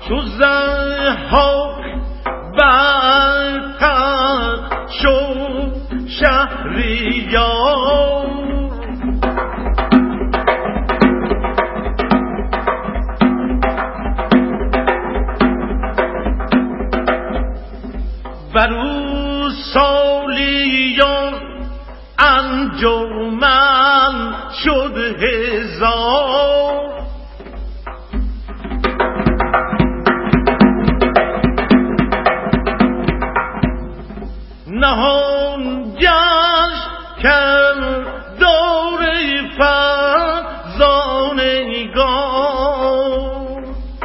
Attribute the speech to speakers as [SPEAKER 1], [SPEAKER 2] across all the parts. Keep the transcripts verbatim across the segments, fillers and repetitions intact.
[SPEAKER 1] چو ضحاک بر تخت شد شهریار برو سالیان انجمن شد هزار نهان گشت کردار فرزانگان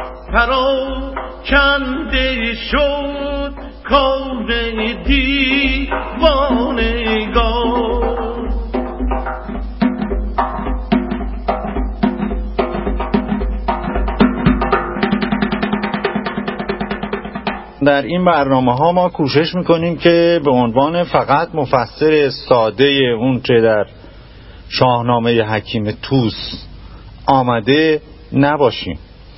[SPEAKER 1] پراکنده شد کار دیوانگان
[SPEAKER 2] در این برنامه ها ما کوشش میکنیم که به عنوان فقط مفسر ساده اون چه در شاهنامه حکیم طوس آمده نباشیم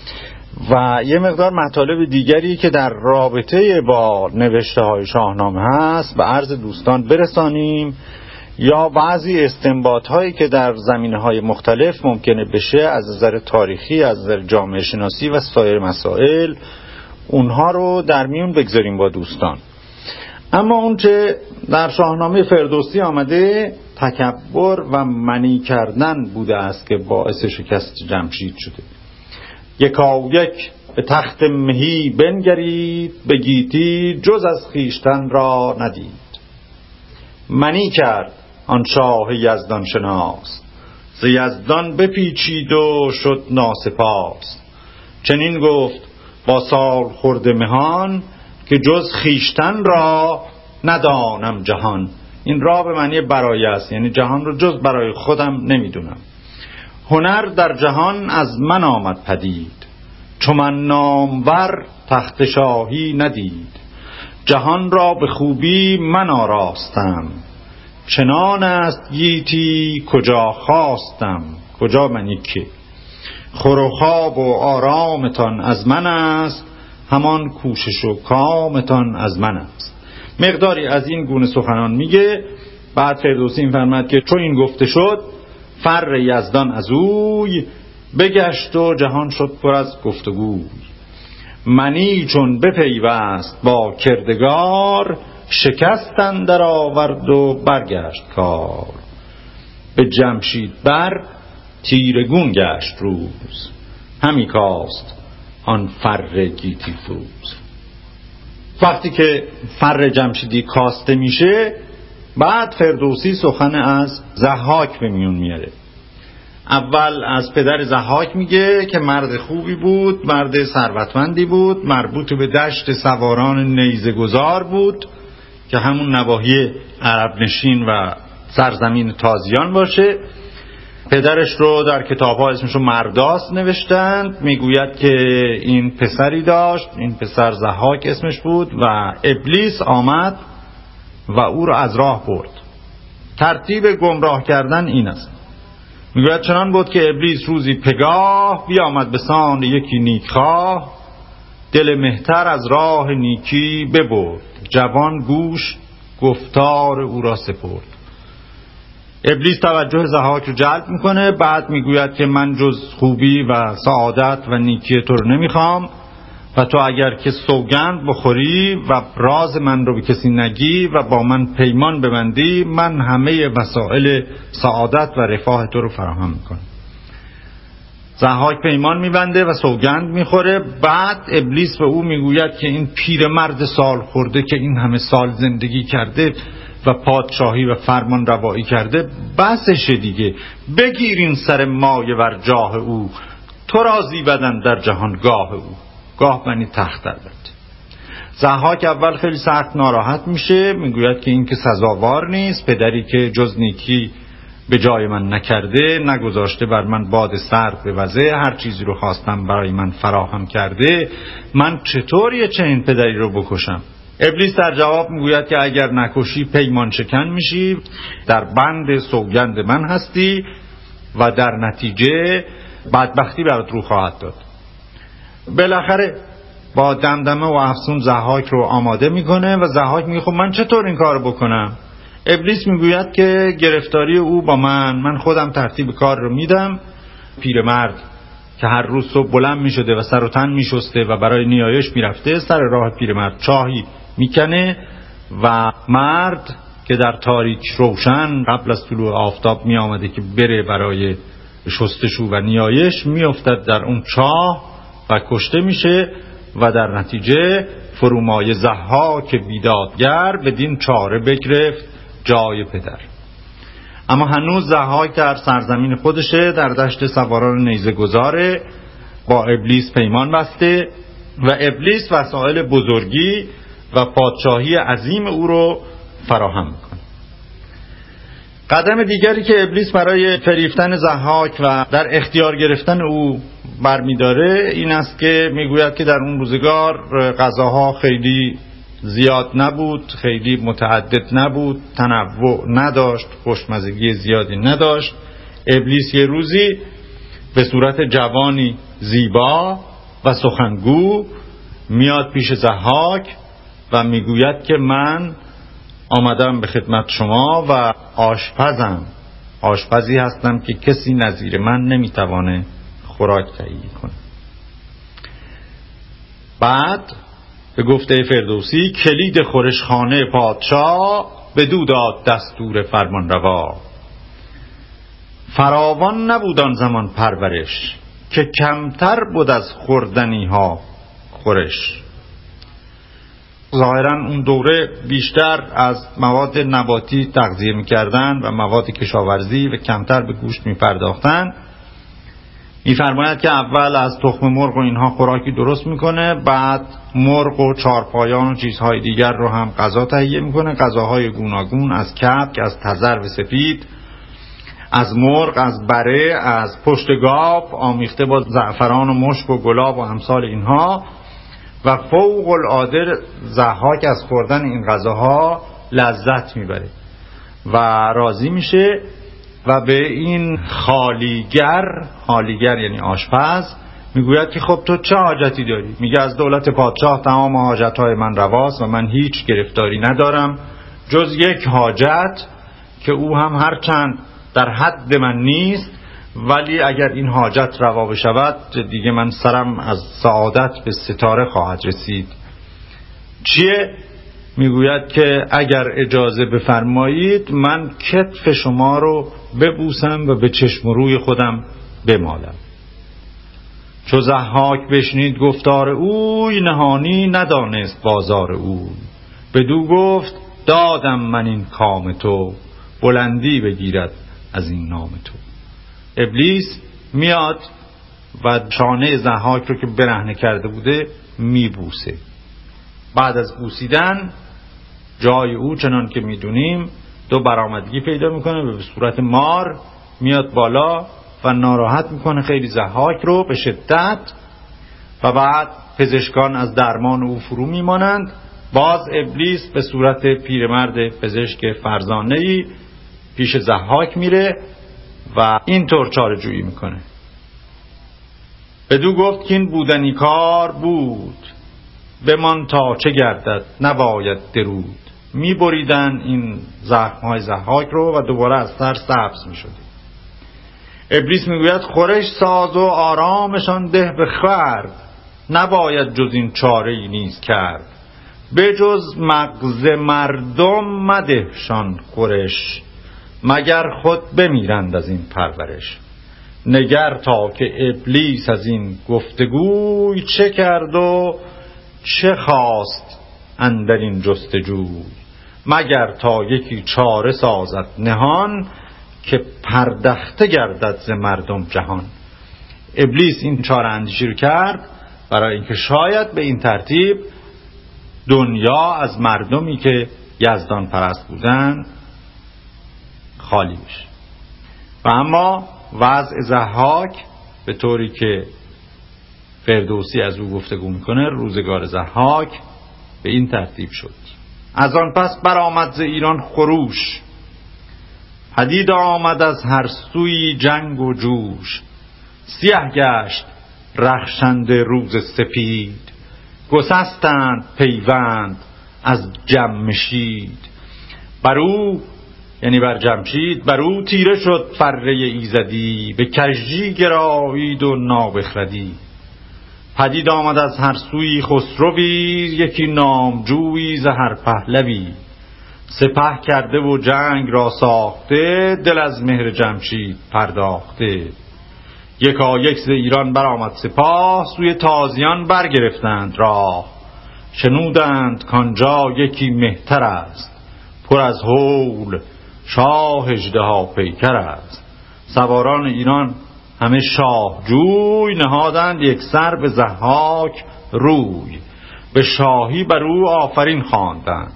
[SPEAKER 2] و یه مقدار مطالب دیگری که در رابطه با نوشته های شاهنامه هست به عرض دوستان برسانیم یا بعضی استنباط هایی که در زمینه های مختلف ممکنه بشه از نظر تاریخی، از نظر جامعه شناسی و سایر مسائل اونها رو در میون بگذاریم با دوستان. اما اون چه در شاهنامه فردوسی آمده تکبر و منی کردن بوده است که باعث شکست جمشید شده. یکا یک به تخت مهی بنگرید، به گیتی جز از خویشتن را ندید. منی کرد آن شاه یزدان شناس، ز یزدان بپیچید و شد ناسپاس. چنین گفت با سال خورده مهان، که جز خویشتن را ندانم جهان. این را به معنی برای است، یعنی جهان رو جز برای خودم نمیدونم. هنر در جهان از من آمد پدید، چو من نامور تخت شاهی ندید. جهان را به خوبی من آراستم، چنان است گیتی کجا خواستم. کجا منی که خور و خواب و آرامتان از من است، همان کوشش و کامتان از من است. مقداری از این گونه سخنان میگه. بعد فردوسی این فرماد که چون این گفته شد، فر یزدان از اوی بگشت و جهان شد پر از گفتگوی. منی چون بپیوست با کردگار، شکستن در آورد و برگشت کار. به جمشید بر تیرگون گشت روز، همی کاست آن فر گیتی فروز. وقتی که فر جمشیدی کاسته میشه، بعد فردوسی سخن از ضحاک به میون میاره. اول از پدر ضحاک میگه که مرد خوبی بود، مرد ثروتمندی بود، مربوط به دشت سواران نیزه گذار بود که همون نواحی عرب نشین و سرزمین تازیان باشه. پدرش رو در کتاب‌ها اسمشو مرداس نوشتند. میگوید که این پسری داشت، این پسر ضحاک اسمش بود و ابلیس آمد و او را از راه برد. ترتیب گمراه کردن این است. میگوید چنان بود که ابلیس روزی پگاه، بیامد به سان یکی نیکخواه. دل مهتر از راه نیکی ببرد، جوان گوش گفتار او را سپرد. ابلیس توجه ضحاک رو جلب میکنه. بعد میگوید که من جز خوبی و سعادت و نیکی تو رو نمیخوام و تو اگر که سوگند بخوری و راز من رو به کسی نگی و با من پیمان ببندی، من همه وسایل سعادت و رفاه تو رو فراهم میکنم. ضحاک پیمان میبنده و سوگند میخوره. بعد ابلیس به او میگوید که این پیرمرد سال خورده که این همه سال زندگی کرده و پادشاهی و فرمان روایی کرده، بسشه دیگه، بگیر این سر مایه ور جاه او. تو راضی بدن در جهان گاه او. گاه بنی تخت البته. ضحاک اول خیلی سخت ناراحت میشه، میگوید که این که سزاوار نیست، پدری که جز نیکی به جای من نکرده، نگذاشته بر من باد سرد بوزه، هر چیزی رو خواستم برای من فراهم کرده، من چطور یه چنین پدری رو بکشم؟ ابلیس در جواب میگوید که اگر نکشی پیمان شکن میشی، در بند سوگند من هستی و در نتیجه بدبختی برات رو خواهد داد. بالاخره با دمدمه و افسون ضحاک رو آماده میکنه و ضحاک میگه خب من چطور این کار بکنم؟ ابلیس میگوید که گرفتاری او با من، من خودم ترتیب کار رو میدم. پیرمرد که هر روز صبح بلند میشده و سر و تن میشسته و برای نیایش میرفته، سر راه پیرمرد چاهی میکنه و مرد که در تاریک روشن قبل از طلوع آفتاب میآمده که بره برای شستشو و نیایش، میافتد در اون چاه و کشته میشه و در نتیجه فرومایه ضحاک بیدادگر بدین چاره بگرفت جای پدر. اما هنوز ضحاک در سرزمین خودشه، در دشت سواران نیزه گذاره، با ابلیس پیمان بسته و ابلیس وسایل بزرگی و پادشاهی عظیم او رو فراهم میکنه. قدم دیگری که ابلیس برای فریفتن ضحاک و در اختیار گرفتن او برمیداره این است که میگوید که در اون روزگار غذاها خیلی زیاد نبود، خیلی متعدد نبود، تنوع نداشت، خوشمزگی زیادی نداشت. ابلیس یه روزی به صورت جوانی زیبا و سخنگو میاد پیش ضحاک و میگوید که من آمدم به خدمت شما و آشپزم، آشپزی هستم که کسی نظیر من نمیتوانه خوراک تهیه کنه. بعد به گفته فردوسی کلید خورشخانه پادشاه بدو داد دستور فرمان روا. فراوان نبود آن زمان پرورش که کمتر بود از خوردنی ها خورش. ظاهرا اون دوره بیشتر از مواد نباتی تغذیه میکردن و مواد کشاورزی و کمتر به گوشت میپرداختن. میفرماید که اول از تخم مرغ و اینها خوراکی درست میکنه، بعد مرغ و چارپایان و چیزهای دیگر رو هم غذا تهیه میکنه، غذاهای گوناگون، از کبک، از تزر و سپید، از مرغ، از بره، از پشت گاو آمیخته با زعفران و مشک و گلاب و امثال اینها. و فوق العاده ضحاک از خوردن این غذاها لذت میبره و راضی میشه و به این خالیگر، خالیگر یعنی آشپز، میگوید که خب تو چه حاجتی داری؟ میگه از دولت پادشاه تمام حاجتهای من رواست و من هیچ گرفتاری ندارم جز یک حاجت که او هم هرچند در حد من نیست، ولی اگر این حاجت روا بشود دیگه من سرم از سعادت به ستاره خواهد رسید. چیه؟ میگوید که اگر اجازه بفرمایید من کتف شما رو ببوسم و به چشم روی خودم بمالم. چو ضحاک بشنید گفتار اوی نهانی ندانست بازار اوی. بدو گفت دادم من این کام تو بلندی بگیرد از این نام تو. ابلیس میاد و شانه ضحاک رو که برهنه کرده بوده میبوسه. بعد از بوسیدن جای او چنان که میدونیم دو برآمدگی پیدا میکنه و به صورت مار میاد بالا و ناراحت میکنه خیلی ضحاک رو به شدت و بعد پزشکان از درمان او فرو میمانند. باز ابلیس به صورت پیرمرد پزشک فرزانه‌ای پیش ضحاک میره و اینطور چاره جویی میکنه. بدو گفت که این بودنی کار بود بمان تا چه گردد نباید درود. میبریدن این زخمهای ضحاک رو و دوباره از سر سبز میشد. ابلیس میگوید خورش ساز و آرامشان ده به خورد نباید جز این چاره ای نیز کرد. به جز مغز مردم مدهشان خورش مگر خود بمیرند از این پرورش. نگر تا که ابلیس از این گفتگوی چه کرد و چه خواست اندر این جستجوی. مگر تا یکی چاره سازد نهان که پردخته گردد ز مردم جهان. ابلیس این چاره اندیشی رو کرد برای اینکه شاید به این ترتیب دنیا از مردمی که یزدان پرست بودن خالی بشه. و اما وضع ضحاک به طوری که فردوسی از او گفتگو میکنه، روزگار ضحاک به این ترتیب شد. از آن پس برآمد ز ایران خروش پدید آمد از هر سوی جنگ و جوش. سیه گشت رخشنده روز سپید گسستند پیوند از جمشید. بر او یعنی بر جمشید بر او تیره شد فره ایزدی، به کژی گرایید و نابخردی. پدید آمد از هر سوی خسروی، یکی نامجویی ز هر پهلوی. سپه کرده و جنگ را ساخته، دل از مهر جمشید پرداخته. یکا یک ز ایران برآمد سپاه، سوی تازیان برگرفتند راه. شنودند کانجا یکی مهتر است، پر از هول شاه اژدها پیکر است. سواران ایران همه شاه جوی، نهادند یک سر به ضحاک روی. به شاهی بر او آفرین خواندند،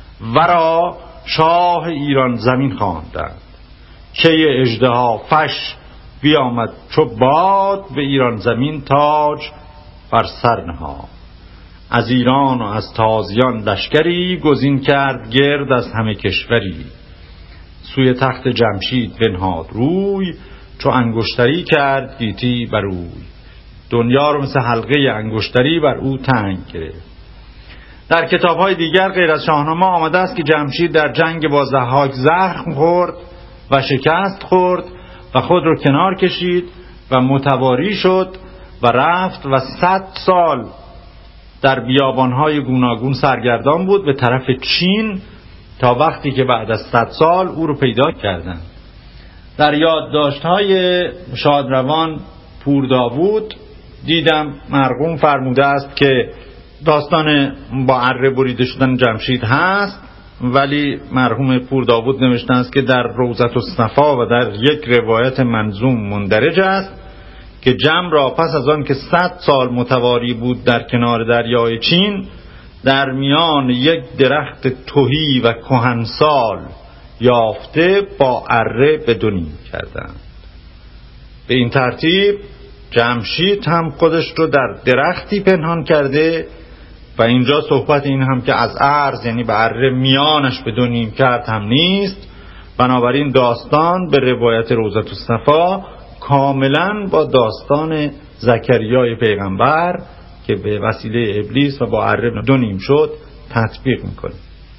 [SPEAKER 2] ورا شاه ایران زمین خواندند. کی اژدها فش بیامد چو باد، به ایران زمین تاج بر سر نهاد. از ایران و از تازیان لشکری، گزین کرد گرد از همه کشوری. سوی تخت جمشید بنهاد روی، چو انگشتری کرد گیتی بر اوی. دنیا رو مثل حلقه انگشتری بر او تنگ گرفت. در کتاب‌های دیگر غیر از شاهنامه آمده است که جمشید در جنگ با ضحاک زخم خورد و شکست خورد و خود رو کنار کشید و متواری شد و رفت و صد سال در بیابان‌های گوناگون سرگردان بود به طرف چین، تا وقتی که بعد از صد سال او رو پیدا کردند. در یادداشت‌های شادروان پور داوود دیدم مرقوم فرموده است که داستان با اره بریده شدن جمشید هست، ولی مرحوم پور داوود نوشته است که در روضة الصفا و در یک روایت منظوم مندرج است که جم را پس از آن که صد سال متواری بود در کنار دریای چین، در میان یک درخت تهی و کهنسال یافته با اره به دو نیم کردند. به این ترتیب جمشید هم خودش رو در درختی پنهان کرده و اینجا صحبت این هم که از عرض یعنی به اره میانش به دو نیم کرد هم نیست. بنابراین داستان به روایت روضة الصفا کاملا با داستان زکریای پیغمبر که به وسیله ابلیس و با اره دو نیم شد تطبیق میکنه.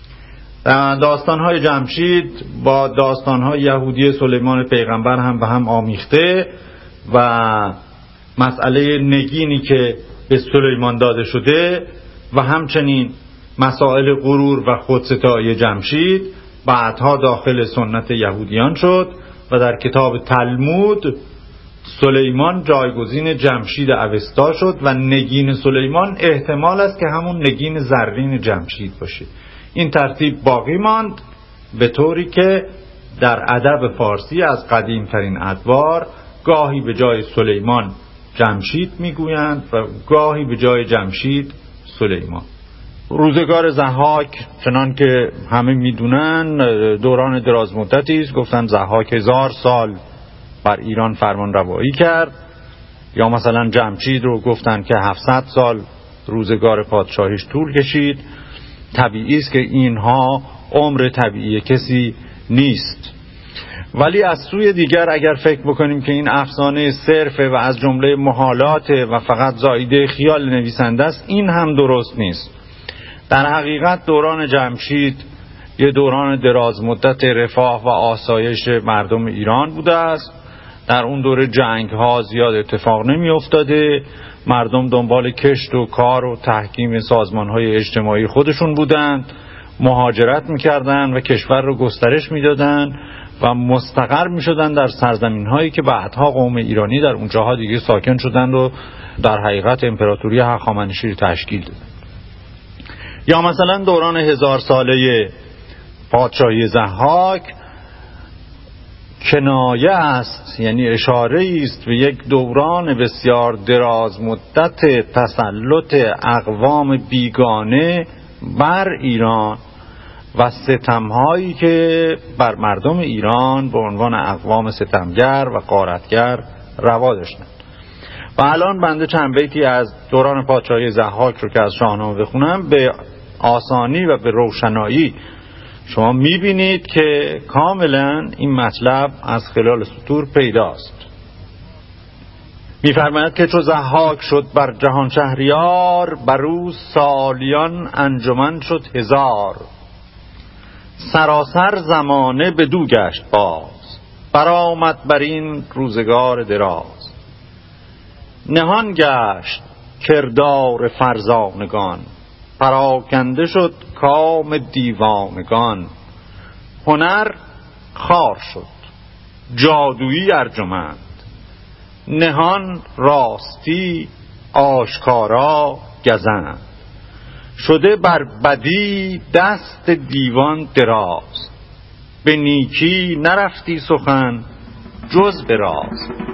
[SPEAKER 2] داستانهای جمشید با داستانهای یهودی سلیمان پیغمبر هم به هم آمیخته و مسئله نگینی که به سلیمان داده شده و همچنین مسائل غرور و خودستایی جمشید بعدها داخل سنت یهودیان شد و در کتاب تلمود سلیمان جایگزین جمشید اوستا شد و نگین سلیمان احتمال است که همون نگین زرین جمشید باشه. این ترتیب باقی ماند به طوری که در ادب فارسی از قدیم ترین ادوار گاهی به جای سلیمان جمشید میگویند و گاهی به جای جمشید سلیمان. روزگار ضحاک چنان که همه میدونن دوران دراز مدتی است. گفتن ضحاک هزار سال بر ایران فرمان روایی کرد، یا مثلا جمشید رو گفتن که هفتصد سال روزگار پادشاهیش طول کشید. طبیعی است که اینها عمر طبیعی کسی نیست، ولی از سوی دیگر اگر فکر بکنیم که این افسانه صرفه و از جمله محالات و فقط زایده خیال نویسنده است، این هم درست نیست. در حقیقت دوران جمشید یه دوران دراز مدت رفاه و آسایش مردم ایران بوده است. در اون دوره جنگ ها زیاد اتفاق نمی افتاده، مردم دنبال کشت و کار و تحکیم سازمان های اجتماعی خودشون بودند، مهاجرت میکردند و کشور رو گسترش میدادند و مستقر میشدند در سرزمین هایی که بعدها قوم ایرانی در اونجاها دیگه ساکن شدند و در حقیقت امپراتوری هخامنشی تشکیل دادند. یا مثلا دوران هزار ساله پادشاهی ضحاک کنایه است، یعنی اشاره است به یک دوران بسیار دراز مدت تسلط اقوام بیگانه بر ایران و ستمهایی که بر مردم ایران به عنوان اقوام ستمگر و غارتگر روا داشتند. و الان بنده چند بیتی از دوران پادشاهی ضحاک رو که از شاهنامه بخونم به آسانی و به روشنایی شما میبینید که کاملا این مطلب از خلال سطور پیداست. می‌فرماید که چو ضحاک شد بر جهان شهریار، بر او سالیان انجمن شد هزار. سراسر زمانه بدو گشت باز، برآمد بر این روزگار دراز. نهان گشت کردار فرزانگان، پراکنده شد کام دیوانگان. هنر خوار شد جادویی ارجمند، نهان راستی آشکارا گزند. شده بر بدی دست دیوان دراز، به نیکی نرفتی سخن جز به راز.